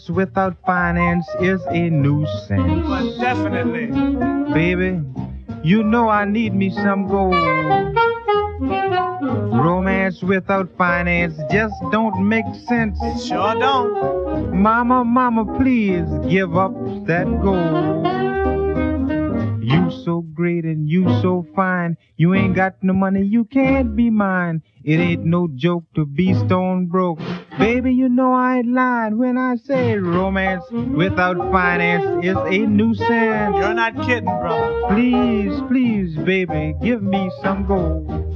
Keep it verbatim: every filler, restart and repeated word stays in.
Romance without finance is a nuisance. But definitely. Baby, you know I need me some gold. Romance without finance just don't make sense. It sure don't. Mama, mama, please give up that gold. You so great and you so fine. You ain't got no money, you can't be mine. It ain't no joke to be stone broke. Baby, you know I ain't lying when I say romance without finance is a nuisance. You're not kidding, brother. Please, please, baby, give me some gold.